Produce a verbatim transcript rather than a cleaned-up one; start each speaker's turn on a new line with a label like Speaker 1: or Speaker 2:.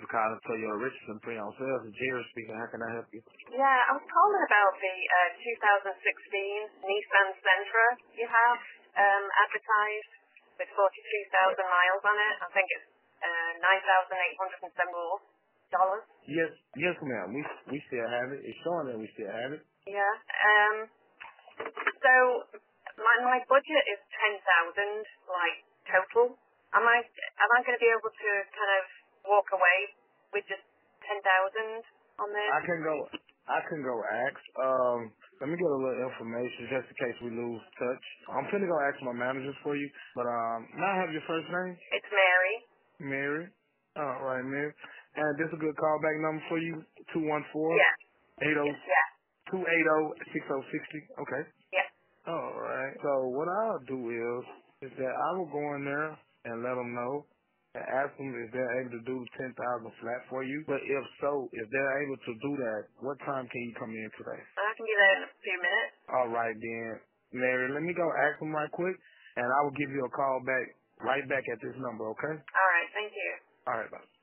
Speaker 1: calling for your Richardson pre-owned sales. It's Jerry speaking. How can I help you?
Speaker 2: Yeah, I was calling about the uh, two thousand sixteen Nissan Sentra you have um, advertised with forty-two thousand miles on it. I think it's uh, nine thousand eight hundred seventy-four dollars.
Speaker 1: Yes, yes, ma'am. We we still have it. It's showing that we still have it.
Speaker 2: Yeah. Um. So my my budget is ten thousand, like total. Am I am I going to be able to kind of walk away with just ten thousand on this?
Speaker 1: I can go. I can go ask. Um, let me get a little information just in case we lose touch. I'm finna go ask my managers for you. But um, may I have your first name?
Speaker 2: It's Mary.
Speaker 1: Mary. All right, Mary. And this is a good callback number for you. Two one four
Speaker 2: Yeah.
Speaker 1: eight zero
Speaker 2: Yeah.
Speaker 1: two eight zero six zero six zero. Okay.
Speaker 2: Yeah.
Speaker 1: All right. So what I'll do is, is that I will go in there and let them know and ask them if they're able to do the ten thousand flat for you. But if so, if they're able to do that, what time can you come in today?
Speaker 2: I can be there in a few minutes.
Speaker 1: All right then, Mary. Let me go ask them right quick, and I will give you a call back right back at this number. Okay?
Speaker 2: All right. Thank you.
Speaker 1: All right, bye.